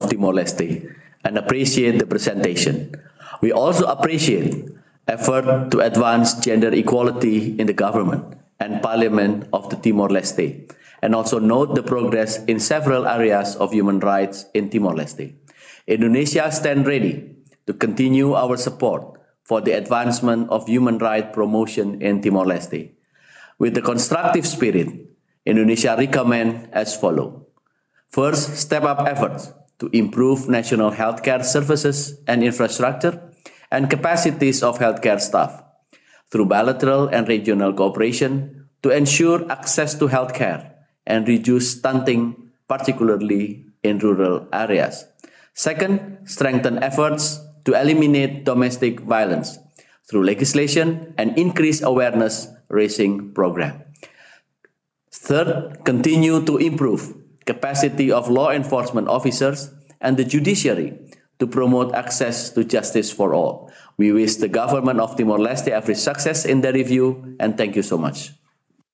Timor-Leste and appreciate the presentation. We also appreciate effort to advance gender equality in the government and parliament of the Timor-Leste, and also note the progress in several areas of human rights in Timor-Leste. Indonesia stands ready to continue our support for the advancement of human rights promotion in Timor-Leste. With the constructive spirit, Indonesia recommends as follows. First, step up efforts to improve national healthcare services and infrastructure and capacities of healthcare staff through bilateral and regional cooperation to ensure access to healthcare and reduce stunting, particularly in rural areas. Second, strengthen efforts to eliminate domestic violence through legislation and increase awareness raising program. Third, continue to improve capacity of law enforcement officers and the judiciary to promote access to justice for all. We wish the government of Timor-Leste every success in the review, and thank you so much.